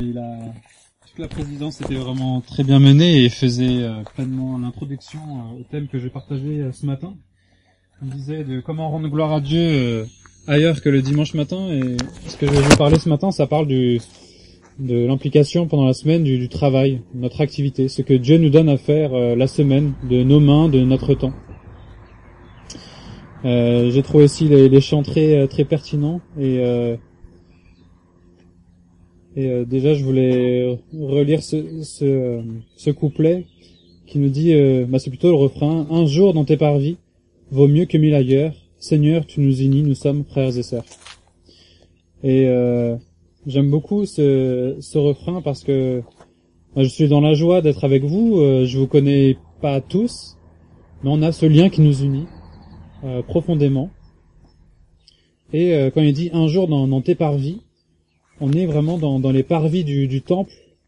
Toute la présidence était vraiment très bien menée et faisait pleinement l'introduction au thème que j'ai partagé ce matin. On disait de comment rendre gloire à Dieu ailleurs que le dimanche matin, et ce que je vais vous parler ce matin, ça parle de l'implication pendant la semaine du travail, notre activité, ce que Dieu nous donne à faire la semaine, de nos mains, de notre temps. J'ai trouvé aussi les chants très pertinents et déjà je voulais relire ce couplet qui nous dit, c'est plutôt le refrain: un jour dans tes parvis vaut mieux que 1000 ailleurs. Seigneur, tu nous unis, nous sommes frères et sœurs. Et j'aime beaucoup ce refrain parce que je suis dans la joie d'être avec vous. Je vous connais pas tous, mais on a ce lien qui nous unit profondément. Et quand il dit un jour dans tes parvis, on est vraiment dans les parvis du temple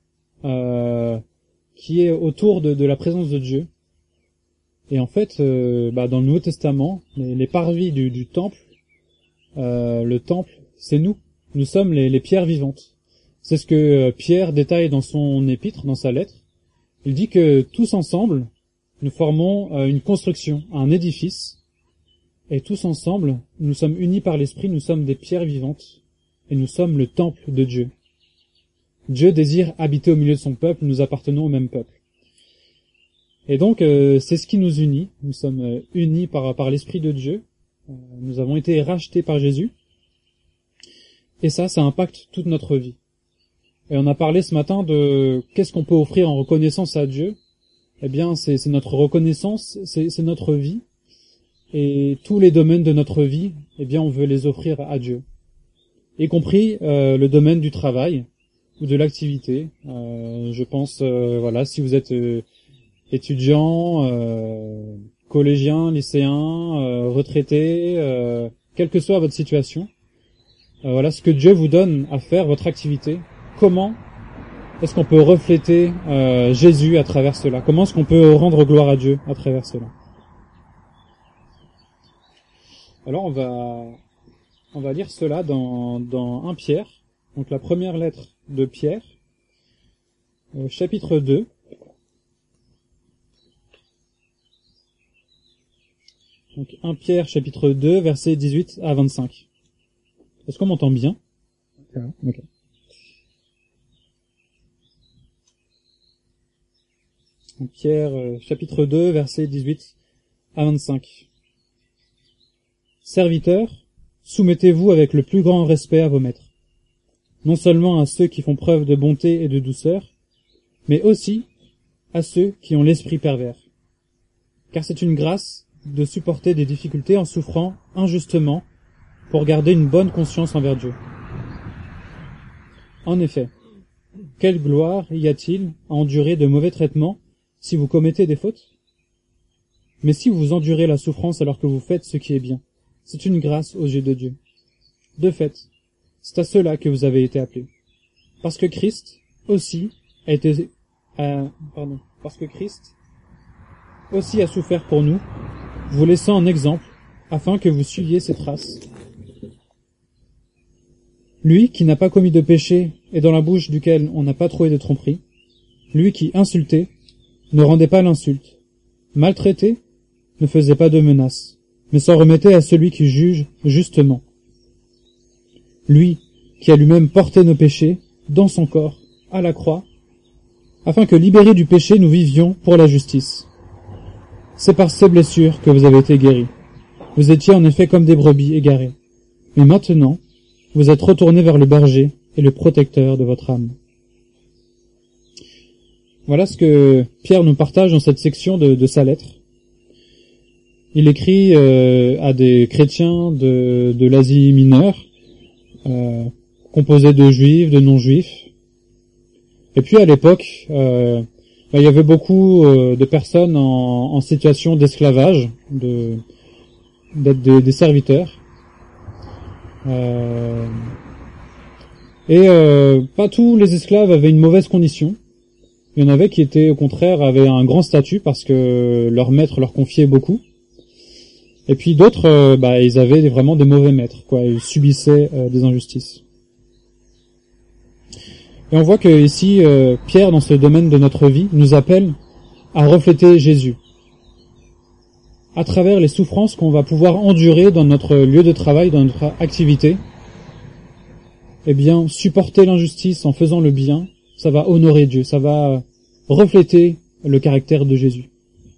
qui est autour de la présence de Dieu. Et en fait, dans le Nouveau Testament, les parvis du temple, le temple, c'est nous. Nous sommes les pierres vivantes. C'est ce que Pierre détaille dans son épître, dans sa lettre. Il dit que tous ensemble, nous formons une construction, un édifice, et tous ensemble, nous sommes unis par l'Esprit, nous sommes des pierres vivantes, et nous sommes le temple de Dieu. Dieu désire habiter au milieu de son peuple, nous appartenons au même peuple. Et donc, c'est ce qui nous unit. Nous sommes unis par l'Esprit de Dieu. Nous avons été rachetés par Jésus. Et ça impacte toute notre vie. Et on a parlé ce matin de qu'est-ce qu'on peut offrir en reconnaissance à Dieu. Eh bien, c'est notre reconnaissance, c'est notre vie. Et tous les domaines de notre vie, eh bien, on veut les offrir à Dieu. Y compris le domaine du travail ou de l'activité. Je pense, si vous êtes étudiant, collégien, lycéen, retraité, quelle que soit votre situation, voilà ce que Dieu vous donne à faire, votre activité. Comment est-ce qu'on peut refléter Jésus à travers cela? Comment est-ce qu'on peut rendre gloire à Dieu à travers cela? Alors on va lire cela dans 1 Pierre, donc la première lettre de Pierre, chapitre 2. Donc 1 Pierre chapitre 2, versets 18 à 25. Est-ce qu'on m'entend bien? Okay. Donc Pierre chapitre 2, versets 18 à 25. Serviteurs, soumettez-vous avec le plus grand respect à vos maîtres, non seulement à ceux qui font preuve de bonté et de douceur, mais aussi à ceux qui ont l'esprit pervers. Car c'est une grâce de supporter des difficultés en souffrant injustement pour garder une bonne conscience envers Dieu. En effet, quelle gloire y a-t-il à endurer de mauvais traitements si vous commettez des fautes? Mais si vous endurez la souffrance alors que vous faites ce qui est bien, c'est une grâce aux yeux de Dieu. De fait, c'est à cela que vous avez été appelés. Parce que Christ aussi a souffert pour nous, vous laissant en exemple, afin que vous suiviez ses traces. Lui qui n'a pas commis de péché et dans la bouche duquel on n'a pas trouvé de tromperie, lui qui insultait ne rendait pas l'insulte, maltraitait ne faisait pas de menaces, mais s'en remettait à celui qui juge justement. Lui qui a lui-même porté nos péchés dans son corps à la croix, afin que libérés du péché nous vivions pour la justice. C'est par ces blessures que vous avez été guéris. Vous étiez en effet comme des brebis égarées. Mais maintenant, vous êtes retournés vers le berger et le protecteur de votre âme. Voilà ce que Pierre nous partage dans cette section de sa lettre. Il écrit à des chrétiens de l'Asie mineure, composés de juifs, de non-juifs. Et puis à l'époque, il y avait beaucoup de personnes en situation d'esclavage, d'être des serviteurs. Pas tous les esclaves avaient une mauvaise condition. Il y en avait qui étaient, au contraire, avaient un grand statut parce que leur maître leur confiait beaucoup. Et puis d'autres, ils avaient vraiment des mauvais maîtres, quoi. Ils subissaient des injustices. Et on voit que ici, Pierre, dans ce domaine de notre vie, nous appelle à refléter Jésus à travers les souffrances qu'on va pouvoir endurer dans notre lieu de travail, dans notre activité. Eh bien, supporter l'injustice en faisant le bien, ça va honorer Dieu, ça va refléter le caractère de Jésus.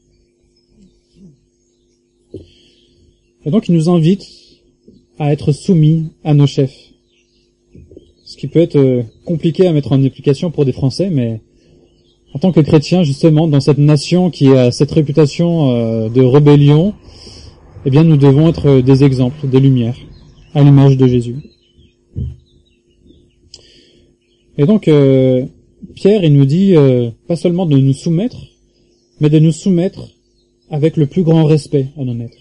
Et donc, il nous invite à être soumis à nos chefs. Ce qui peut être compliqué à mettre en application pour des Français, mais en tant que chrétien, justement, dans cette nation qui a cette réputation de rébellion, eh bien, nous devons être des exemples, des lumières, à l'image de Jésus. Et donc, Pierre, il nous dit pas seulement de nous soumettre, mais de nous soumettre avec le plus grand respect à nos maîtres.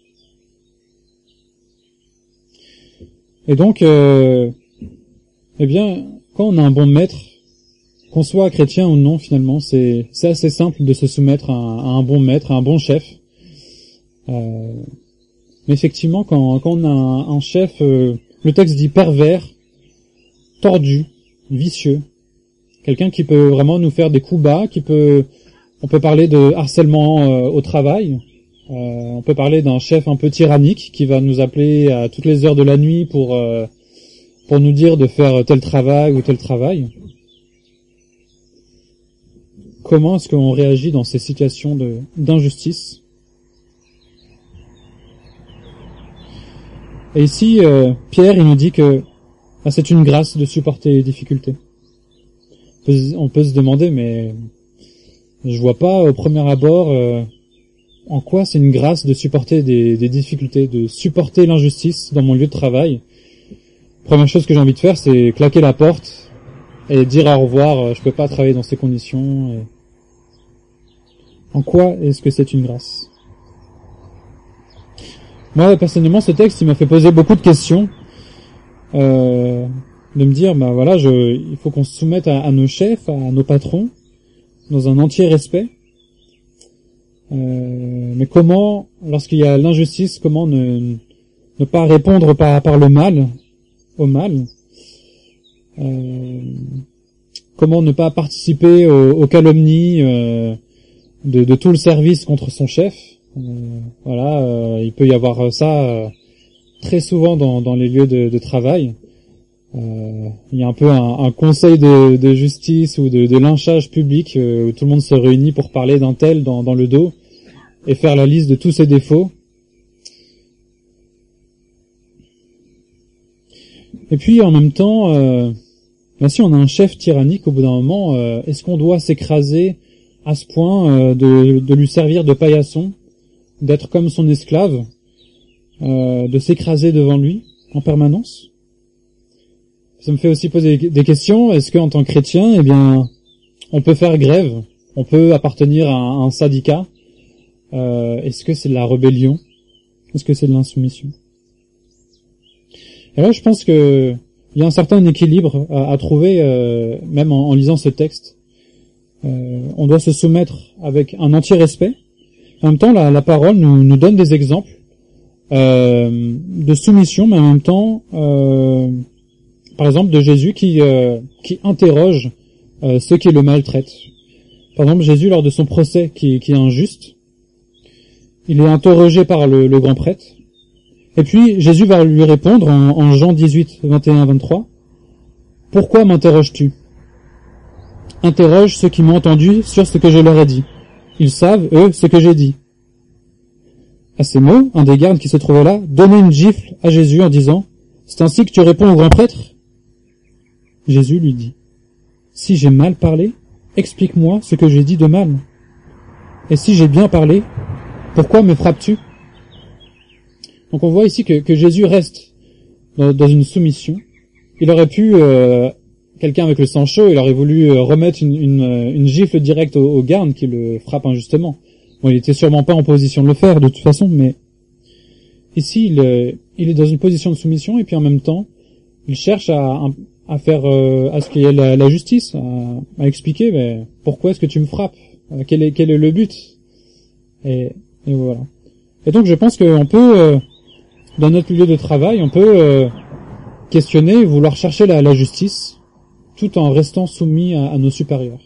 Et donc, eh bien, quand on a un bon maître, qu'on soit chrétien ou non, finalement, c'est assez simple de se soumettre à un bon maître, à un bon chef. Mais effectivement, quand on a un chef, le texte dit pervers, tordu, vicieux, quelqu'un qui peut vraiment nous faire des coups bas, on peut parler de harcèlement au travail, on peut parler d'un chef un peu tyrannique qui va nous appeler à toutes les heures de la nuit pour nous dire de faire tel travail ou tel travail. Comment est-ce qu'on réagit dans ces situations d'injustice? Et ici, Pierre, il nous dit que c'est une grâce de supporter les difficultés. On peut se demander, mais je vois pas au premier abord en quoi c'est une grâce de supporter des difficultés, de supporter l'injustice dans mon lieu de travail. Première chose que j'ai envie de faire, c'est claquer la porte et dire au revoir, je peux pas travailler dans ces conditions. Et... En quoi est-ce que c'est une grâce? Moi, personnellement, ce texte, il m'a fait poser beaucoup de questions. De me dire, bah voilà, il faut qu'on se soumette à nos chefs, à nos patrons, dans un entier respect. Mais comment, lorsqu'il y a l'injustice, comment ne pas répondre par le mal, au mal? Comment ne pas participer aux calomnies de tout le service contre son chef? Voilà, il peut y avoir ça très souvent dans les lieux de travail. Il y a un peu un conseil de justice ou de lynchage public où tout le monde se réunit pour parler d'un tel dans le dos et faire la liste de tous ses défauts. Et puis en même temps, si on a un chef tyrannique, au bout d'un moment, est-ce qu'on doit s'écraser à ce point de lui servir de paillasson, d'être comme son esclave, de s'écraser devant lui en permanence? Ça me fait aussi poser des questions. Est-ce qu'en tant que chrétien, eh bien, on peut faire grève, on peut appartenir à un syndicat? Est-ce que c'est de la rébellion? Est-ce que c'est de l'insoumission? Et là, je pense que il y a un certain équilibre à trouver, même en lisant ce texte. On doit se soumettre avec un entier respect. En même temps, la parole nous donne des exemples de soumission, mais en même temps, par exemple, de Jésus qui interroge ceux qui le maltraitent. Par exemple, Jésus, lors de son procès qui est injuste, il est interrogé par le grand prêtre. Et puis, Jésus va lui répondre en Jean 18, 21, 23. « Pourquoi m'interroges-tu ? Interroge ceux qui m'ont entendu sur ce que je leur ai dit. Ils savent, eux, ce que j'ai dit. » À ces mots, un des gardes qui se trouvait là donnait une gifle à Jésus en disant « C'est ainsi que tu réponds au grand prêtre ?» Jésus lui dit « Si j'ai mal parlé, explique-moi ce que j'ai dit de mal. Et si j'ai bien parlé, pourquoi me frappes-tu » Donc on voit ici que Jésus reste dans une soumission. Il aurait pu, quelqu'un avec le sang chaud, il aurait voulu remettre une gifle directe au garde qui le frappe injustement. Bon, il était sûrement pas en position de le faire de toute façon, mais ici il est dans une position de soumission et puis en même temps il cherche à faire à ce qu'il y ait la justice, à expliquer mais pourquoi est-ce que tu me frappes, quel est le but, et voilà. Et donc je pense qu'on peut dans notre lieu de travail on peut questionner, vouloir chercher la justice, tout en restant soumis à nos supérieurs.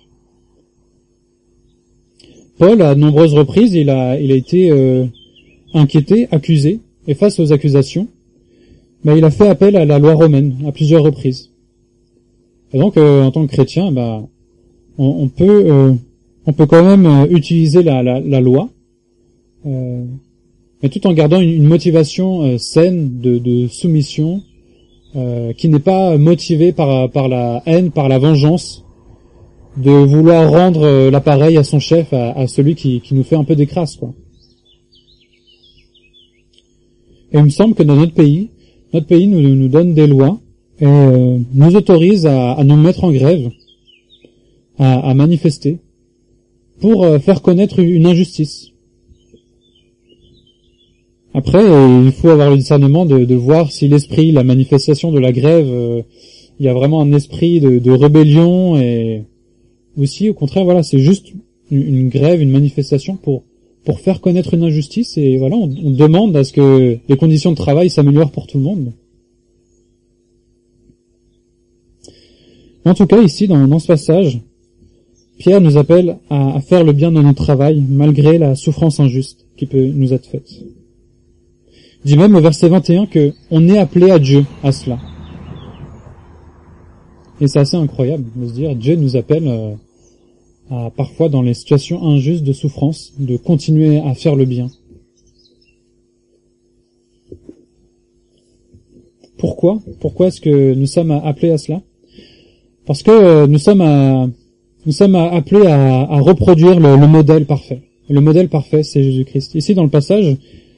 Paul, à de nombreuses reprises, il a été inquiété, accusé, et face aux accusations, il a fait appel à la loi romaine à plusieurs reprises. Et donc, en tant que chrétien, on peut quand même utiliser la loi, mais tout en gardant une motivation saine de soumission, qui n'est pas motivée par la haine, par la vengeance, de vouloir rendre l'appareil à son chef, à celui qui nous fait un peu des crasses, quoi. Et il me semble que dans notre pays nous donne des lois et nous autorise à nous mettre en grève, à manifester, pour faire connaître une injustice. Après, il faut avoir le discernement de voir si l'esprit, la manifestation de la grève, il y a vraiment un esprit de rébellion, et aussi, au contraire, voilà, c'est juste une grève, une manifestation pour faire connaître une injustice, et voilà, on demande à ce que les conditions de travail s'améliorent pour tout le monde. En tout cas, ici, dans ce passage, Pierre nous appelle à faire le bien dans notre travail, malgré la souffrance injuste qui peut nous être faite. Il dit même au verset 21 que on est appelé à Dieu à cela. Et c'est assez incroyable de se dire, Dieu nous appelle à parfois, dans les situations injustes de souffrance, de continuer à faire le bien. Pourquoi est-ce que nous sommes appelés à cela? Parce que nous sommes appelés à reproduire le modèle parfait. Le modèle parfait, c'est Jésus-Christ. Ici, dans le passage,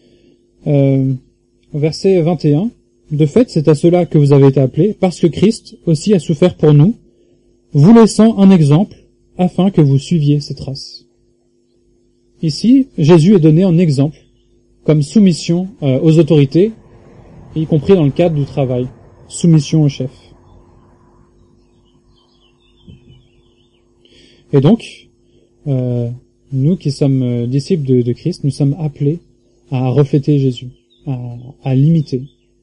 au verset 21, de fait, c'est à cela que vous avez été appelés, parce que Christ aussi a souffert pour nous, vous laissant un exemple, afin que vous suiviez ses traces. Ici, Jésus est donné en exemple, comme soumission aux autorités, y compris dans le cadre du travail, soumission au chef. Et donc, nous qui sommes disciples de Christ, nous sommes appelés à refléter Jésus, à l'imiter.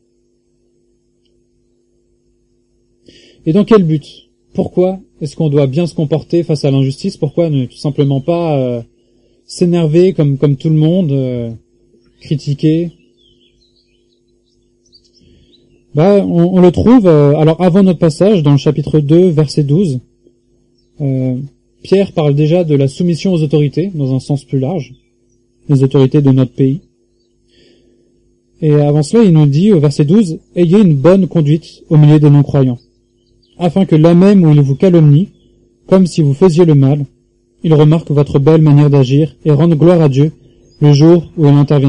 Et dans quel but? Pourquoi est-ce qu'on doit bien se comporter face à l'injustice? Pourquoi ne tout simplement pas s'énerver comme tout le monde, critiquer? On le trouve, alors avant notre passage, dans le chapitre 2, verset 12, Pierre parle déjà de la soumission aux autorités, dans un sens plus large, les autorités de notre pays. Et avant cela, il nous dit, au verset 12, « Ayez une bonne conduite au milieu des non-croyants, afin que là même où ils vous calomnient, comme si vous faisiez le mal, ils remarquent votre belle manière d'agir et rendent gloire à Dieu le jour où il interviendra. »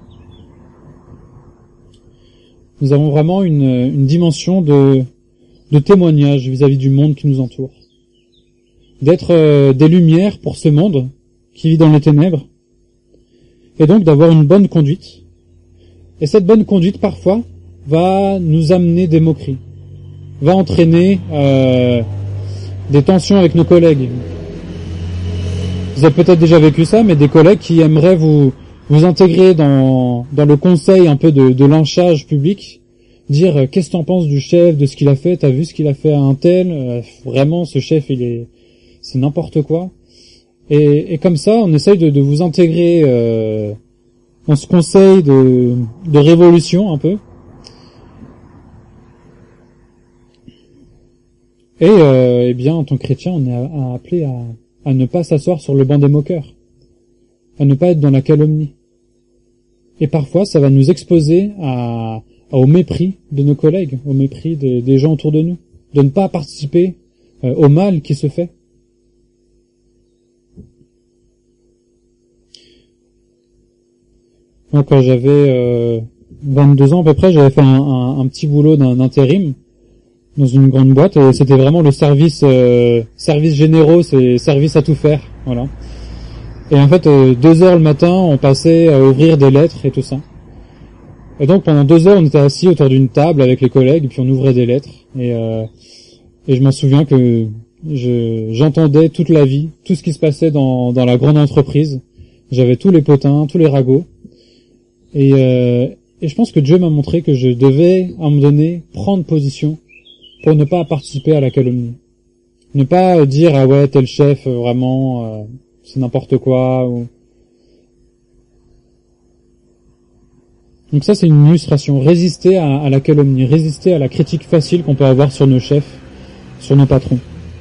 Nous avons vraiment une dimension de témoignage vis-à-vis du monde qui nous entoure. D'être des lumières pour ce monde qui vit dans les ténèbres, et donc d'avoir une bonne conduite. Et cette bonne conduite, parfois, va nous amener des moqueries, va entraîner des tensions avec nos collègues. Vous avez peut-être déjà vécu ça, mais des collègues qui aimeraient vous intégrer dans le conseil un peu de lynchage public, dire qu'est-ce que t'en penses du chef, de ce qu'il a fait, t'as vu ce qu'il a fait à un tel, vraiment ce chef c'est n'importe quoi. Et comme ça, on essaye de vous intégrer dans ce conseil de révolution un peu. Et eh bien, en tant que chrétien, on est appelé à ne pas s'asseoir sur le banc des moqueurs, à ne pas être dans la calomnie. Et parfois, ça va nous exposer au mépris de nos collègues, au mépris des gens autour de nous, de ne pas participer au mal qui se fait. Moi, quand j'avais 22 ans à peu près, j'avais fait un petit boulot d'intérim dans une grande boîte, et c'était vraiment le service généraux, c'est service à tout faire, voilà. Et en fait, 2 heures le matin, on passait à ouvrir des lettres et tout ça. Et donc pendant 2 heures, on était assis autour d'une table avec les collègues, et puis on ouvrait des lettres. Et je m'en souviens que j'entendais toute la vie, tout ce qui se passait dans la grande entreprise. J'avais tous les potins, tous les ragots. Et je pense que Dieu m'a montré que je devais, à un moment donné, prendre position pour ne pas participer à la calomnie. Ne pas dire ah ouais tel chef vraiment c'est n'importe quoi. Donc ça c'est une illustration. Résister à la calomnie, résister à la critique facile qu'on peut avoir sur nos chefs, sur nos patrons.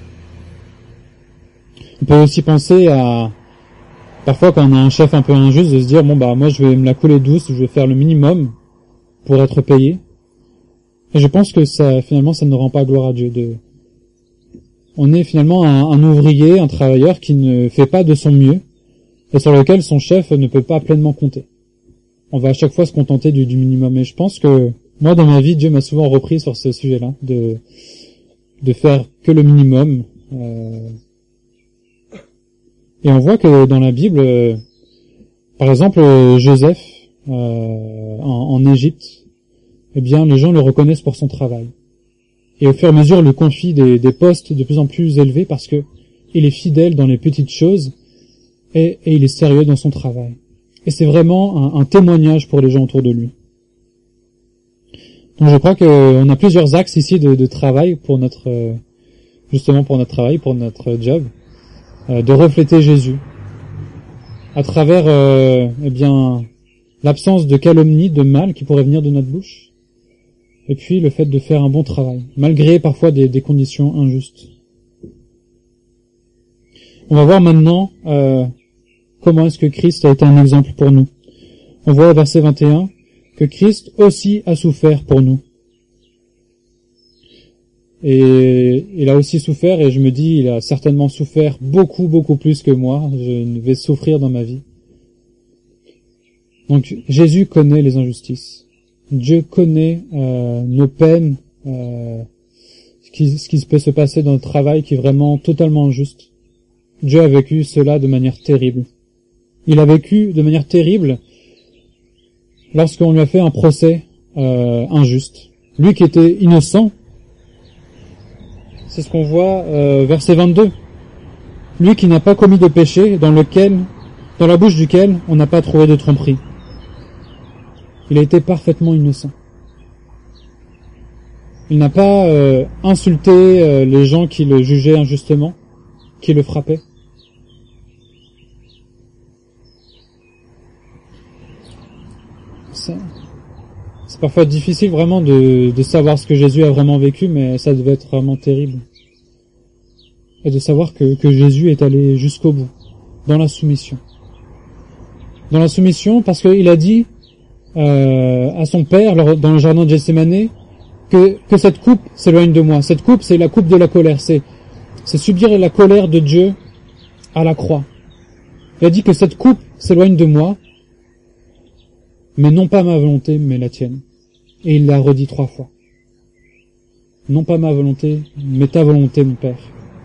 On peut aussi penser à parfois quand on a un chef un peu injuste de se dire bon bah moi je vais me la couler douce, je vais faire le minimum pour être payé. Et je pense que ça finalement ça ne rend pas gloire à Dieu. On est finalement un ouvrier, un travailleur qui ne fait pas de son mieux et sur lequel son chef ne peut pas pleinement compter. On va à chaque fois se contenter du minimum. Et je pense que moi dans ma vie Dieu m'a souvent repris sur ce sujet-là de faire que le minimum. Et on voit que dans la Bible, par exemple, Joseph, en Égypte, eh bien, les gens le reconnaissent pour son travail. Et au fur et à mesure, lui confie des postes de plus en plus élevés parce que il est fidèle dans les petites choses et il est sérieux dans son travail. Et c'est vraiment un témoignage pour les gens autour de lui. Donc je crois qu'on a plusieurs axes ici de travail pour justement pour notre travail, pour notre job. De refléter Jésus à travers eh bien l'absence de calomnie, de mal qui pourrait venir de notre bouche, et puis le fait de faire un bon travail malgré parfois des conditions injustes. On va voir maintenant comment est-ce que Christ a été un exemple pour nous. On voit au verset 21 que Christ aussi a souffert pour nous. Et il a aussi souffert, et je me dis, il a certainement souffert beaucoup, beaucoup plus que moi. Je vais souffrir dans ma vie. Donc, Jésus connaît les injustices. Dieu connaît nos peines, ce qui peut se passer dans le travail qui est vraiment totalement injuste. Dieu a vécu cela de manière terrible. Il a vécu de manière terrible lorsqu'on lui a fait un procès injuste. Lui qui était innocent, c'est ce qu'on voit verset 22. Lui qui n'a pas commis de péché, dans la bouche duquel on n'a pas trouvé de tromperie. Il a été parfaitement innocent. Il n'a pas insulté les gens qui le jugeaient injustement, qui le frappaient. C'est parfois difficile vraiment de savoir ce que Jésus a vraiment vécu, mais ça devait être vraiment terrible. Et de savoir que Jésus est allé jusqu'au bout, dans la soumission. Dans la soumission, parce qu'il a dit à son père, dans le jardin de Gethsémanée, que cette coupe s'éloigne de moi. Cette coupe, c'est la coupe de la colère. C'est subir la colère de Dieu à la croix. Il a dit que cette coupe s'éloigne de moi, mais non pas ma volonté, mais la tienne. Et il l'a redit 3 fois. Non pas ma volonté, mais ta volonté, mon Père.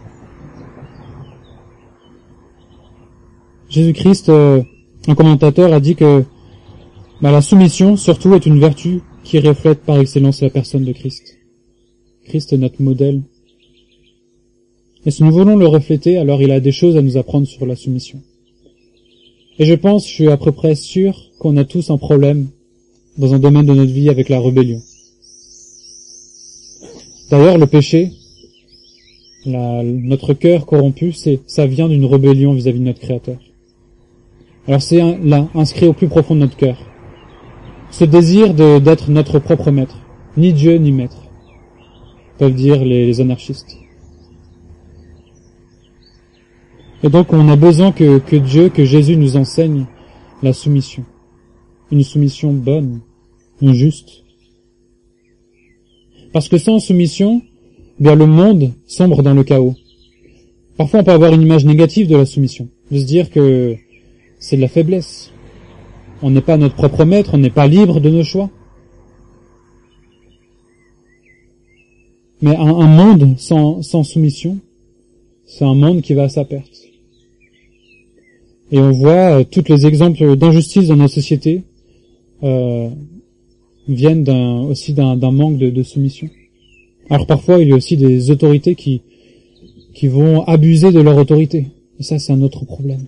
Jésus-Christ, un commentateur, a dit que la soumission, surtout, est une vertu qui reflète par excellence la personne de Christ. Christ est notre modèle. Et si nous voulons le refléter, alors il a des choses à nous apprendre sur la soumission. Et je suis à peu près sûr qu'on a tous un problème dans un domaine de notre vie avec la rébellion. D'ailleurs, le péché, notre cœur corrompu, ça vient d'une rébellion vis-à-vis de notre Créateur. Alors c'est là, inscrit au plus profond de notre cœur. Ce désir d'être notre propre maître. Ni Dieu, ni maître, peuvent dire les anarchistes. Et donc on a besoin que Dieu, que Jésus nous enseigne la soumission. Une soumission bonne, juste. Parce que sans soumission, bien le monde sombre dans le chaos. Parfois on peut avoir une image négative de la soumission, de se dire que c'est de la faiblesse. On n'est pas notre propre maître, on n'est pas libre de nos choix. Mais un monde sans soumission, c'est un monde qui va à sa perte. Et on voit tous les exemples d'injustice dans notre société viennent aussi d'un manque de soumission. Alors parfois, il y a aussi des autorités qui vont abuser de leur autorité. Et ça, c'est un autre problème.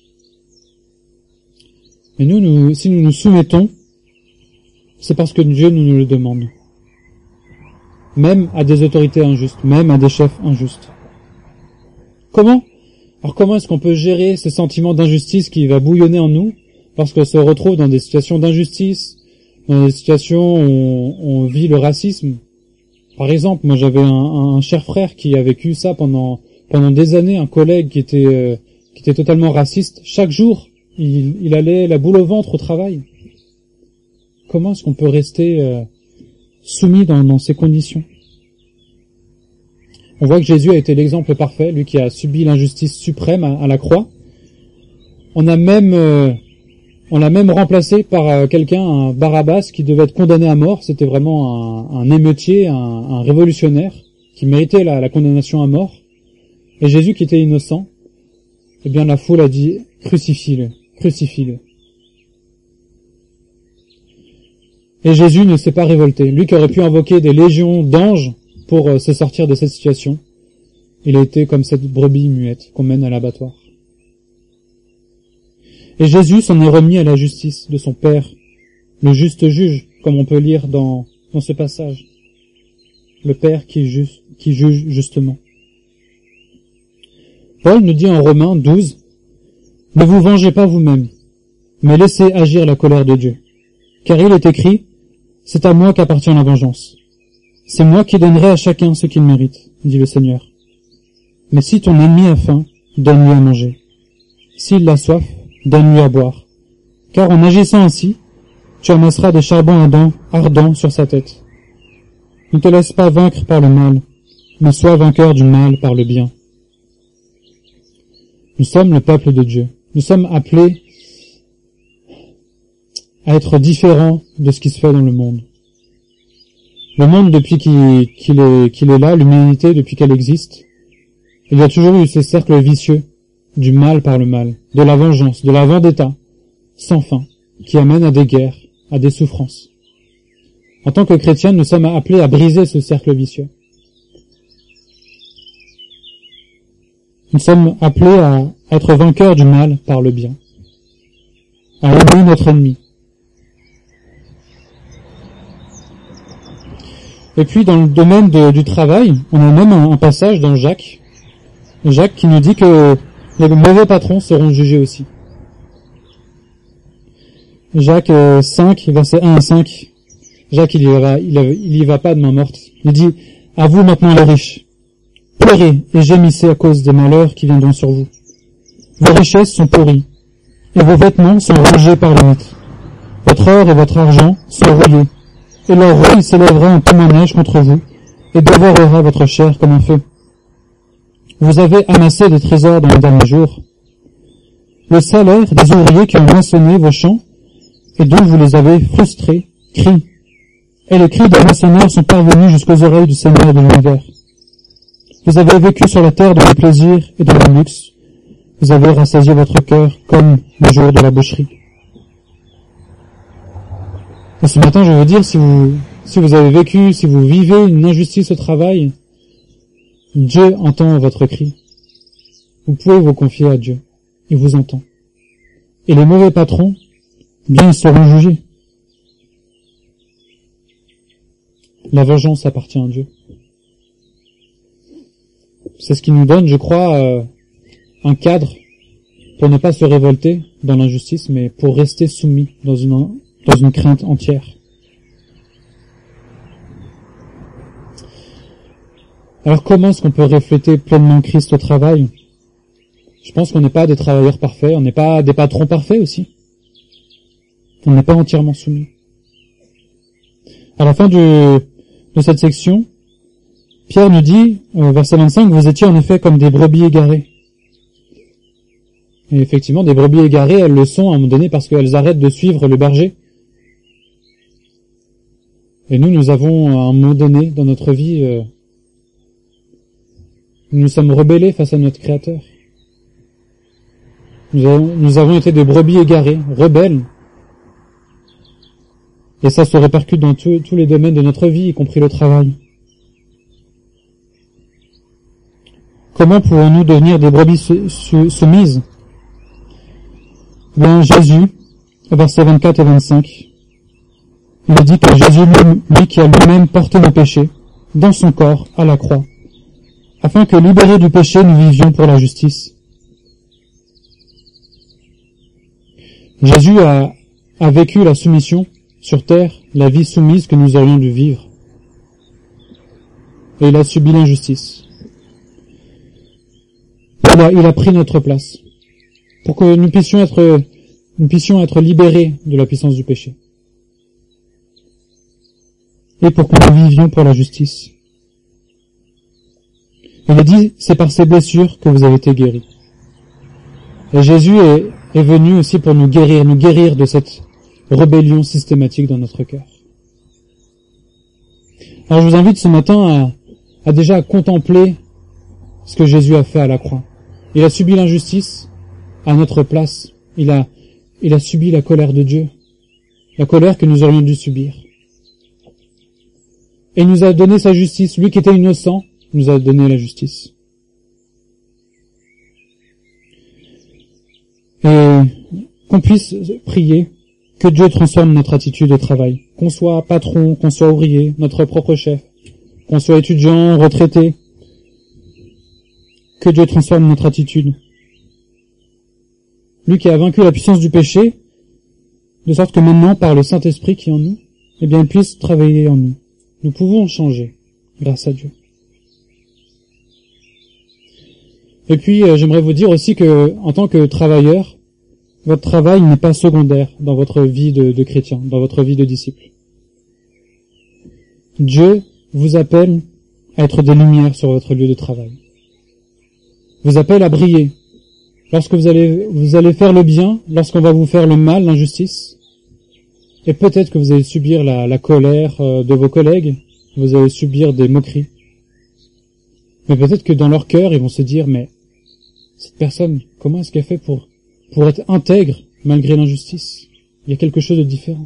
Mais si nous nous soumettons, c'est parce que Dieu nous le demande. même à des autorités injustes, même à des chefs injustes. Comment est-ce qu'on peut gérer ce sentiment d'injustice qui va bouillonner en nous lorsqu'on se retrouve dans des situations d'injustice, dans des situations où on vit le racisme? Par exemple, moi j'avais un cher frère qui a vécu ça pendant des années, un collègue qui était totalement raciste. Chaque jour, il allait la boule au ventre au travail. Comment est-ce qu'on peut rester soumis dans ces conditions? On voit que Jésus a été l'exemple parfait, lui qui a subi l'injustice suprême à la croix. On l'a même remplacé par quelqu'un, un Barabbas, qui devait être condamné à mort. C'était vraiment un émeutier, un révolutionnaire, qui méritait la condamnation à mort. Et Jésus, qui était innocent, eh bien la foule a dit « Crucifie-le, crucifie-le ». Et Jésus ne s'est pas révolté. Lui qui aurait pu invoquer des légions d'anges pour se sortir de cette situation, il a été comme cette brebis muette qu'on mène à l'abattoir. Et Jésus s'en est remis à la justice de son Père, le juste juge, comme on peut lire dans ce passage. Le Père qui juge justement. Paul nous dit en Romains 12, « Ne vous vengez pas vous-même, mais laissez agir la colère de Dieu. Car il est écrit, « C'est à moi qu'appartient la vengeance. C'est moi qui donnerai à chacun ce qu'il mérite, dit le Seigneur. Mais si ton ennemi a faim, donne-lui à manger. S'il a soif, donne-lui à boire. Car en agissant ainsi, tu amasseras des charbons ardents sur sa tête. Ne te laisse pas vaincre par le mal, mais sois vainqueur du mal par le bien. » Nous sommes le peuple de Dieu. Nous sommes appelés à être différents de ce qui se fait dans le monde. Le monde, depuis qu'il est là, l'humanité, depuis qu'elle existe, il y a toujours eu ces cercles vicieux du mal par le mal, de la vengeance, de la vendetta, sans fin, qui amènent à des guerres, à des souffrances. En tant que chrétiens, nous sommes appelés à briser ce cercle vicieux. Nous sommes appelés à être vainqueurs du mal par le bien, à aimer notre ennemi. Et puis dans le domaine du travail, on a même un passage dans Jacques qui nous dit que les mauvais patrons seront jugés aussi. Jacques 5, versets 1 à 5. Jacques, il y va pas de main morte. Il dit, « À vous maintenant les riches, pleurez et gémissez à cause des malheurs qui viendront sur vous. Vos richesses sont pourries, et vos vêtements sont rongés par les miettes. Votre or et votre argent sont rouillés, et leur rouille s'élèvera en témoignage contre vous, et dévorera votre chair comme un feu. Vous avez amassé des trésors dans les derniers jours. Le salaire des ouvriers qui ont moissonné vos champs, et dont vous les avez frustrés, crie. Et les cris des moissonneurs sont parvenus jusqu'aux oreilles du Seigneur de l'univers. Vous avez vécu sur la terre dans le plaisir et dans le luxe. Vous avez rassasié votre cœur comme le jour de la boucherie. » Et ce matin, je veux dire, si vous avez vécu, si vous vivez une injustice au travail, Dieu entend votre cri. Vous pouvez vous confier à Dieu. Il vous entend. Et les mauvais patrons, bien, ils seront jugés. La vengeance appartient à Dieu. C'est ce qui nous donne, je crois, un cadre pour ne pas se révolter dans l'injustice, mais pour rester soumis dans une crainte entière. Alors comment est-ce qu'on peut refléter pleinement Christ au travail? Je pense qu'on n'est pas des travailleurs parfaits, on n'est pas des patrons parfaits aussi. On n'est pas entièrement soumis. À la fin de cette section, Pierre nous dit, verset 25, vous étiez en effet comme des brebis égarées. Et effectivement, des brebis égarées, elles le sont à un moment donné parce qu'elles arrêtent de suivre le berger. Et nous avons, à un moment donné dans notre vie, nous sommes rebellés face à notre Créateur. Nous avons été des brebis égarées, rebelles. Et ça se répercute dans tous les domaines de notre vie, y compris le travail. Comment pouvons-nous devenir des brebis soumises? Bien, Jésus, versets 24 et 25, il dit que Jésus, lui qui a lui-même porté nos péchés, dans son corps à la croix, afin que, libérés du péché, nous vivions pour la justice. Jésus a vécu la soumission sur terre, la vie soumise que nous aurions dû vivre. Et il a subi l'injustice. Il a pris notre place pour que nous puissions être libérés de la puissance du péché. Et pour que nous vivions pour la justice. Il est dit, c'est par ces blessures que vous avez été guéris. Et Jésus est venu aussi pour nous guérir de cette rébellion systématique dans notre cœur. Alors je vous invite ce matin à déjà contempler ce que Jésus a fait à la croix. Il a subi l'injustice à notre place. Il a subi la colère de Dieu, la colère que nous aurions dû subir. Et il nous a donné sa justice. Lui qui était innocent nous a donné la justice. Et qu'on puisse prier que Dieu transforme notre attitude au travail. Qu'on soit patron, qu'on soit ouvrier, notre propre chef, qu'on soit étudiant, retraité. Que Dieu transforme notre attitude. Lui qui a vaincu la puissance du péché, de sorte que maintenant, par le Saint-Esprit qui est en nous, eh bien, il puisse travailler en nous. Nous pouvons changer, grâce à Dieu. Et puis, j'aimerais vous dire aussi que, en tant que travailleur, votre travail n'est pas secondaire dans votre vie de chrétien, dans votre vie de disciple. Dieu vous appelle à être des lumières sur votre lieu de travail. Vous appelle à briller. Lorsque vous allez faire le bien, lorsqu'on va vous faire le mal, l'injustice, et peut-être que vous allez subir la colère de vos collègues, vous allez subir des moqueries. Mais peut-être que dans leur cœur, ils vont se dire, mais cette personne, comment est-ce qu'elle fait pour être intègre malgré l'injustice? Il y a quelque chose de différent.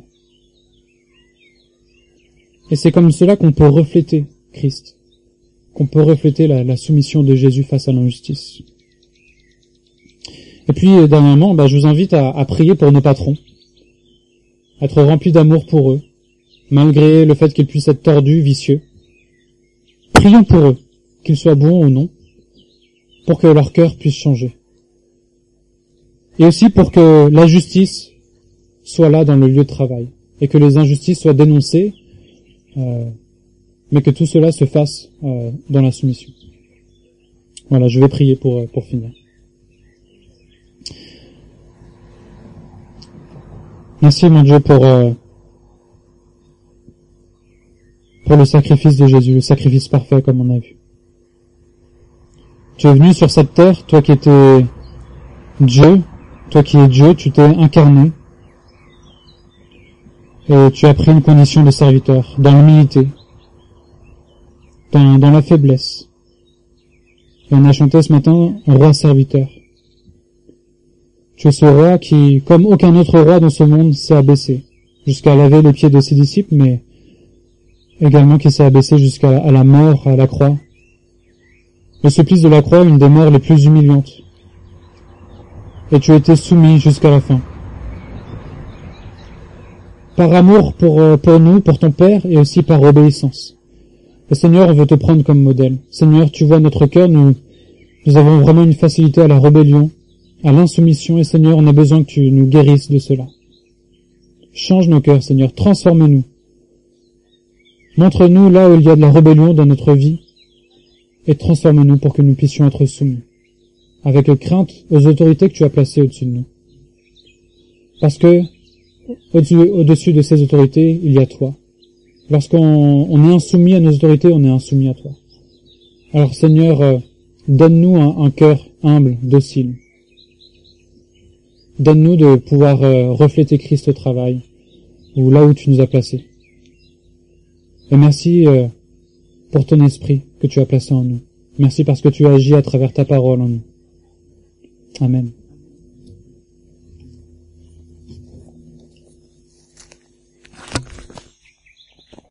Et c'est comme cela qu'on peut refléter Christ, qu'on peut refléter la soumission de Jésus face à l'injustice. Et puis, dernièrement, je vous invite à prier pour nos patrons, être remplis d'amour pour eux, malgré le fait qu'ils puissent être tordus, vicieux. Prions pour eux, qu'ils soient bons ou non, pour que leur cœur puisse changer. Et aussi pour que la justice soit là dans le lieu de travail, et que les injustices soient dénoncées, mais que tout cela se fasse dans la soumission. Voilà, je vais prier pour finir. Merci mon Dieu pour le sacrifice de Jésus, le sacrifice parfait comme on a vu. Tu es venu sur cette terre, toi qui étais Dieu, toi qui es Dieu, tu t'es incarné et tu as pris une condition de serviteur, dans l'humilité, dans la faiblesse. Et on a chanté ce matin un roi serviteur. Tu es ce roi qui, comme aucun autre roi dans ce monde, s'est abaissé jusqu'à laver les pieds de ses disciples, mais également qui s'est abaissé jusqu'à la mort, à la croix. Le supplice de la croix, une des morts les plus humiliantes. Et tu as été soumis jusqu'à la fin. Par amour pour nous, pour ton Père, et aussi par obéissance. Et Seigneur, on veut te prendre comme modèle. Seigneur, tu vois notre cœur, nous avons vraiment une facilité à la rébellion, à l'insoumission, et Seigneur, on a besoin que tu nous guérisses de cela. Change nos cœurs, Seigneur, transforme-nous. Montre-nous là où il y a de la rébellion dans notre vie, et transforme-nous pour que nous puissions être soumis, avec crainte aux autorités que tu as placées au-dessus de nous. Parce que, au-dessus de ces autorités, il y a toi. Lorsqu'on est insoumis à nos autorités, on est insoumis à toi. Alors Seigneur, donne-nous un cœur humble, docile. Donne-nous de pouvoir refléter Christ au travail, ou là où tu nous as placés. Et merci pour ton esprit que tu as placé en nous. Merci parce que tu agis à travers ta parole en nous. Amen.